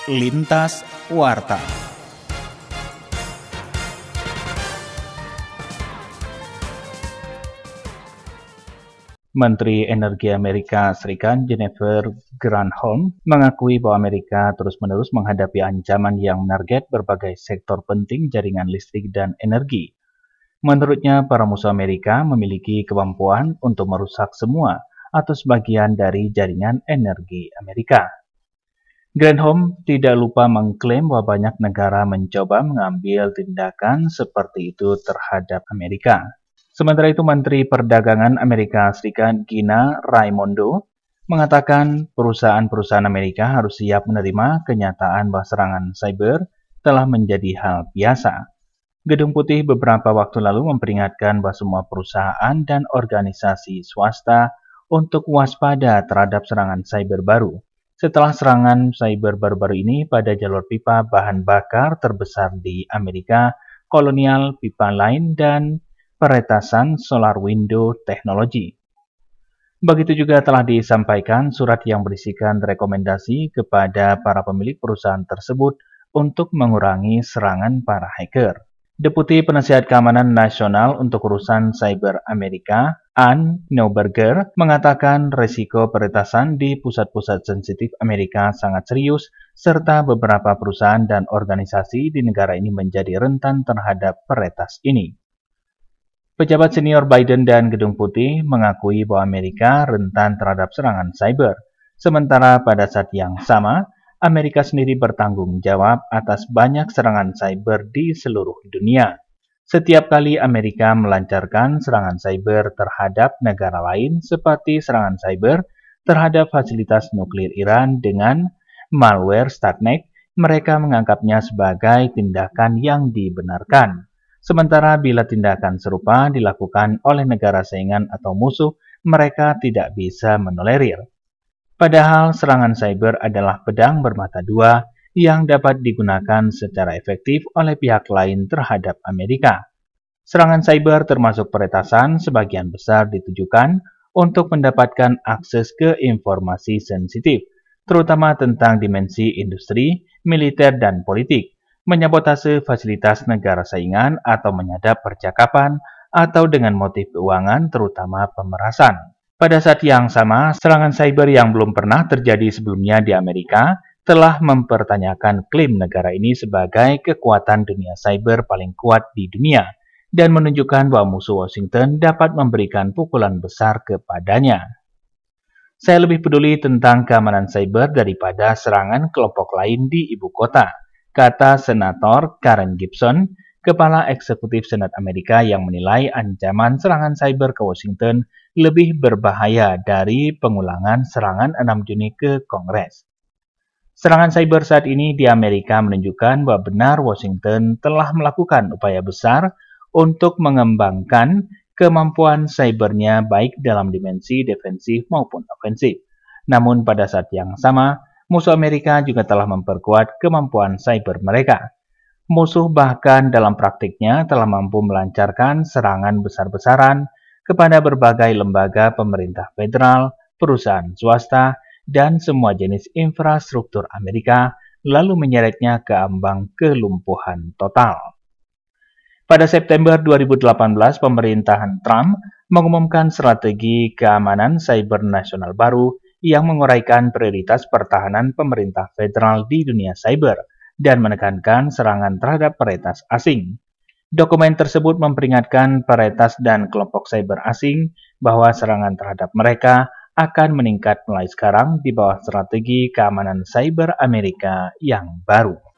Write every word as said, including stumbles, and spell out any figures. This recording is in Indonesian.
Lintas Warta. Menteri Energi Amerika Serikat Jennifer Granholm mengakui bahwa Amerika terus-menerus menghadapi ancaman yang menarget berbagai sektor penting jaringan listrik dan energi. Menurutnya, para musuh Amerika memiliki kemampuan untuk merusak semua atau sebagian dari jaringan energi Amerika. Granholm tidak lupa mengklaim bahwa banyak negara mencoba mengambil tindakan seperti itu terhadap Amerika. Sementara itu, Menteri Perdagangan Amerika Serikat Gina Raimondo mengatakan perusahaan-perusahaan Amerika harus siap menerima kenyataan bahwa serangan cyber telah menjadi hal biasa. Gedung Putih beberapa waktu lalu memperingatkan bahwa semua perusahaan dan organisasi swasta untuk waspada terhadap serangan cyber baru. Setelah serangan cyber baru-baru ini pada jalur pipa bahan bakar terbesar di Amerika, Colonial Pipeline dan peretasan Solar Window Technology. Begitu juga telah disampaikan surat yang berisikan rekomendasi kepada para pemilik perusahaan tersebut untuk mengurangi serangan para hacker. Deputi Penasihat Keamanan Nasional untuk Urusan Cyber Amerika, Ann Neuberger, mengatakan risiko peretasan di pusat-pusat sensitif Amerika sangat serius, serta beberapa perusahaan dan organisasi di negara ini menjadi rentan terhadap peretas ini. Pejabat senior Biden dan Gedung Putih mengakui bahwa Amerika rentan terhadap serangan cyber. Sementara pada saat yang sama, Amerika sendiri bertanggung jawab atas banyak serangan cyber di seluruh dunia. Setiap kali Amerika melancarkan serangan cyber terhadap negara lain seperti serangan cyber terhadap fasilitas nuklir Iran dengan malware Stuxnet, mereka menganggapnya sebagai tindakan yang dibenarkan. Sementara bila tindakan serupa dilakukan oleh negara saingan atau musuh, mereka tidak bisa menolerir. Padahal serangan cyber adalah pedang bermata dua yang dapat digunakan secara efektif oleh pihak lain terhadap Amerika. Serangan cyber termasuk peretasan sebagian besar ditujukan untuk mendapatkan akses ke informasi sensitif, terutama tentang dimensi industri, militer, dan politik, menyabotase fasilitas negara saingan atau menyadap percakapan atau dengan motif keuangan terutama pemerasan. Pada saat yang sama, serangan cyber yang belum pernah terjadi sebelumnya di Amerika telah mempertanyakan klaim negara ini sebagai kekuatan dunia cyber paling kuat di dunia dan menunjukkan bahwa musuh Washington dapat memberikan pukulan besar kepadanya. Saya lebih peduli tentang keamanan cyber daripada serangan kelompok lain di ibu kota, kata Senator Karen Gibson, Kepala Eksekutif Senat Amerika yang menilai ancaman serangan cyber ke Washington lebih berbahaya dari pengulangan serangan enam Juni ke Kongres. Serangan cyber saat ini di Amerika menunjukkan bahwa benar Washington telah melakukan upaya besar untuk mengembangkan kemampuan cybernya baik dalam dimensi defensif maupun ofensif. Namun pada saat yang sama, musuh Amerika juga telah memperkuat kemampuan cyber mereka. Musuh bahkan dalam praktiknya telah mampu melancarkan serangan besar-besaran kepada berbagai lembaga pemerintah federal, perusahaan swasta, dan semua jenis infrastruktur Amerika, lalu menyeretnya ke ambang kelumpuhan total. Pada September dua ribu delapan belas, pemerintahan Trump mengumumkan strategi keamanan cyber nasional baru yang menguraikan prioritas pertahanan pemerintah federal di dunia cyber dan menekankan serangan terhadap peretas asing. Dokumen tersebut memperingatkan peretas dan kelompok cyber asing bahwa serangan terhadap mereka akan meningkat mulai sekarang di bawah strategi keamanan cyber Amerika yang baru.